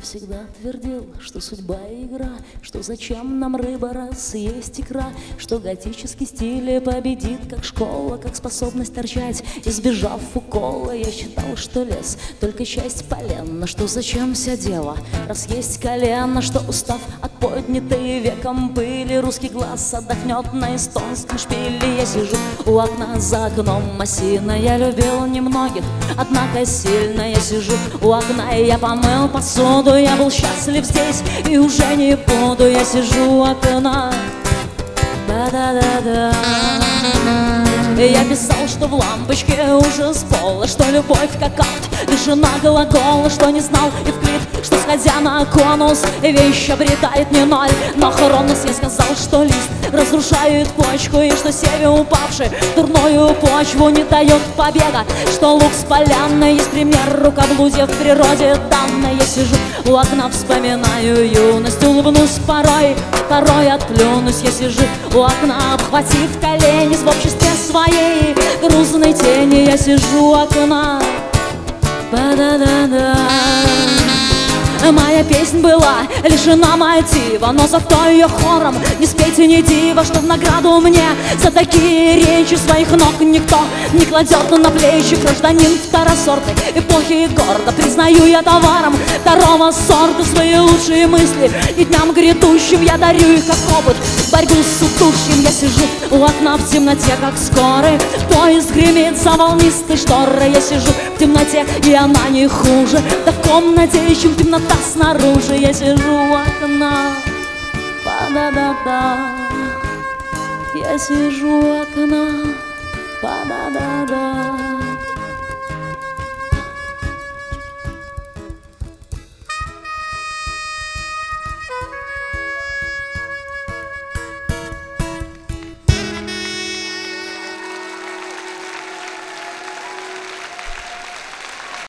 всегда твердил, что судьба и игра, что зачем нам рыба, раз есть икра, что готический стиль победит, как школа, как способность торчать, избежав укола. Я считал, что лес только часть полена, что зачем вся дело, раз есть колено, что устав от поднятой веком пыли, русский глаз отдохнет на эстонском шпиле. Я сижу у окна, за окном осина, я любил немногих, однако сильно. Я сижу у окна, и я помыл посуду, я был счастлив здесь и уже не буду. Я сижу у окна, да-да-да-да. Я писал, что в лампочке ужас пола, что любовь как акт лишена глагола, что не знал Евклид, что сходя на конус вещь обретает не ноль, но Хронос. Я сказал, что лист разрушает почку, и что севе упавший в дурную почву не дает побега, что лук с поляной есть пример рукоблудия в природе данной. Я сижу у окна, вспоминаю юность, улыбнусь порой, порой отплюнусь. Я сижу у окна, обхватив колени в обществе своей грузной тени. Я сижу у окна, ба-да-да-да. Моя песнь была лишена мотива, но зато ее хором не спейте, не диво, что в награду мне за такие речи своих ног никто не кладет на плечи. Гражданин второсортной эпохи, гордо признаю я товаром второго сорта свои лучшие мысли, и дням грядущим я дарю их как опыт, борьбу с утущим. Я сижу у окна в темноте, как скорый поезд гремит за волнистой шторой. Я сижу в темноте, и она не хуже, да в комнате, чем темнота снаружи. Я сижу у окна, па-да-да-да. Я сижу у окна, па-да-да-да.